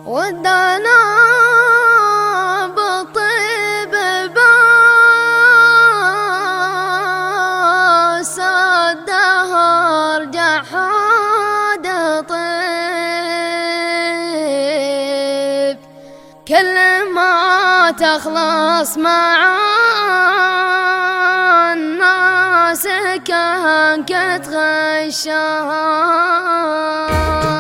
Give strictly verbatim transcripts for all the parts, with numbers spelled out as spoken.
ودانا بالطيب باس الدهر جحاد طيب، كل ما تخلص مع الناس كان كتغشاها.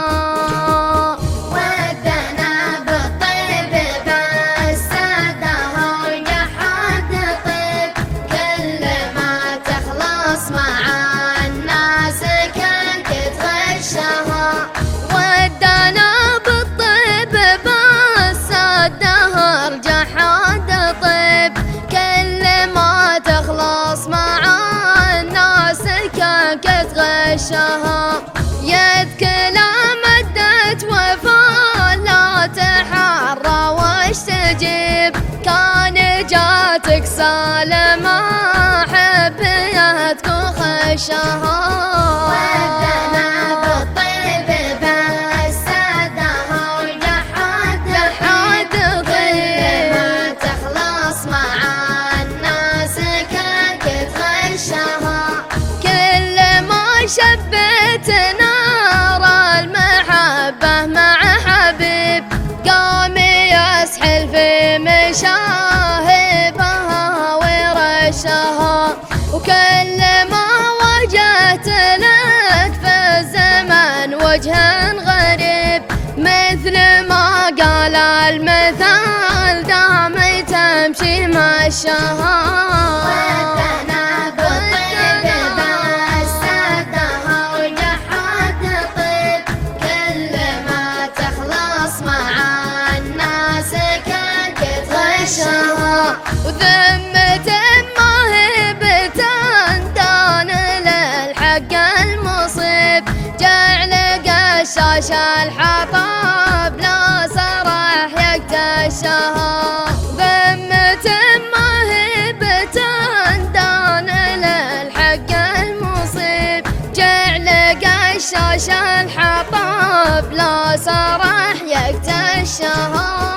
يد كلام مدت وفا لا تحرى واستجيب، كان جاتك سالمة حبيتك وخشها. ودنا بالطيب بس الدهر جحد جحد طيب، كل ما تخلص مع الناس كانت تغشها. كل ما شبت نار المحبة مع حبيب، قام يسحل في مشاهبها ورشها. وكل ما وجهت لك في الزمن وجه غريب، مثل ما قال المثال دامي تمشي مشاها. وذمة ما هي بتندان للحق المصيب، جعل قشاش الحطاب لا صرح يكتشها. ذمة ما هي بتندان للحق المصيب، جعل قشاش الحطاب لا صرح يكتشها.